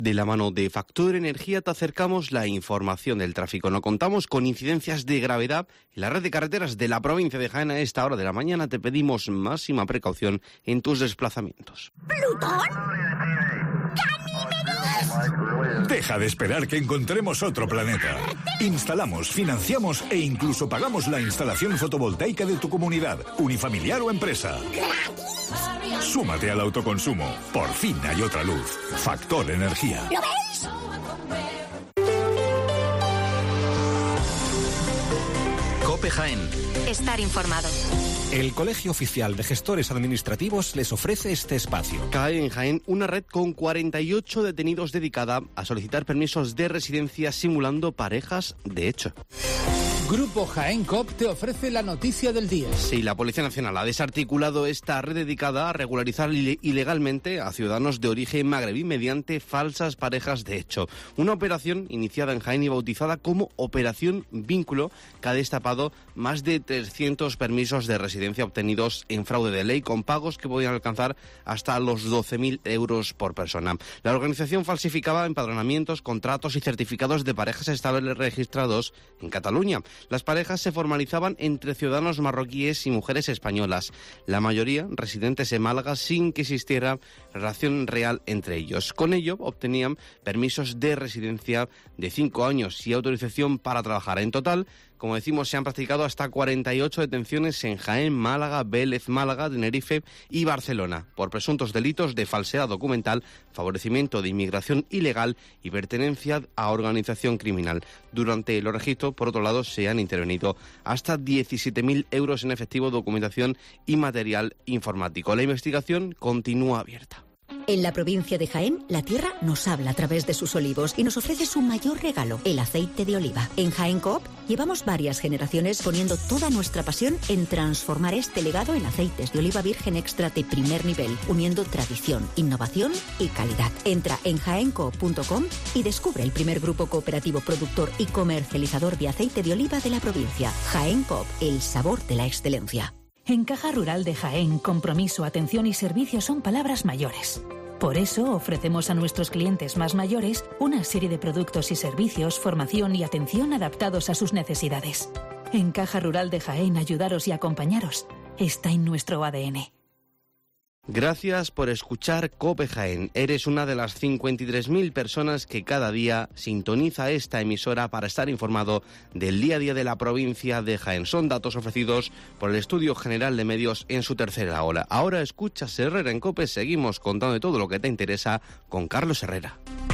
De la mano de Factor Energía te acercamos la información del tráfico. No contamos con incidencias de gravedad en la red de carreteras de la provincia de Jaén. A esta hora de la mañana te pedimos máxima precaución en tus desplazamientos. ¿Plutón? ¡Ganímedes! Deja de esperar que encontremos otro planeta. Instalamos, financiamos e incluso pagamos la instalación fotovoltaica de tu comunidad, unifamiliar o empresa. ¿Gratis? Súmate al autoconsumo. Por fin hay otra luz. Factor Energía. ¿Lo veis? COPE Jaén. Estar informado. El Colegio Oficial de Gestores Administrativos les ofrece este espacio. Cae en Jaén una red con 48 detenidos dedicada a solicitar permisos de residencia simulando parejas de hecho. Grupo Jaén COP te ofrece la noticia del día. Sí, la Policía Nacional ha desarticulado esta red dedicada a regularizar ilegalmente a ciudadanos de origen magrebí mediante falsas parejas de hecho. Una operación iniciada en Jaén y bautizada como Operación Vínculo, que ha destapado más de 300 permisos de residencia obtenidos en fraude de ley con pagos que podían alcanzar hasta los 12.000 euros por persona. La organización falsificaba empadronamientos, contratos y certificados de parejas estables registrados en Cataluña. Las parejas se formalizaban entre ciudadanos marroquíes y mujeres españolas, la mayoría residentes en Málaga sin que existiera relación real entre ellos. Con ello obtenían permisos de residencia de 5 años y autorización para trabajar. En total, como decimos, se han practicado hasta 48 detenciones en Jaén, Málaga, Vélez, Málaga, Tenerife y Barcelona por presuntos delitos de falsedad documental, favorecimiento de inmigración ilegal y pertenencia a organización criminal. Durante los registros, por otro lado, se han intervenido hasta 17.000 euros en efectivo, documentación y material informático. La investigación continúa abierta. En la provincia de Jaén, la tierra nos habla a través de sus olivos y nos ofrece su mayor regalo, el aceite de oliva. En Jaén Coop llevamos varias generaciones poniendo toda nuestra pasión en transformar este legado en aceites de oliva virgen extra de primer nivel, uniendo tradición, innovación y calidad. Entra en jaencoop.com y descubre el primer grupo cooperativo productor y comercializador de aceite de oliva de la provincia. Jaén Coop, el sabor de la excelencia. En Caja Rural de Jaén, compromiso, atención y servicio son palabras mayores. Por eso ofrecemos a nuestros clientes más mayores una serie de productos y servicios, formación y atención adaptados a sus necesidades. En Caja Rural de Jaén, ayudaros y acompañaros está en nuestro ADN. Gracias por escuchar COPE Jaén. Eres una de las 53.000 personas que cada día sintoniza esta emisora para estar informado del día a día de la provincia de Jaén. Son datos ofrecidos por el Estudio General de Medios en su tercera hora. Ahora escuchas Herrera en COPE. Seguimos contando de todo lo que te interesa con Carlos Herrera.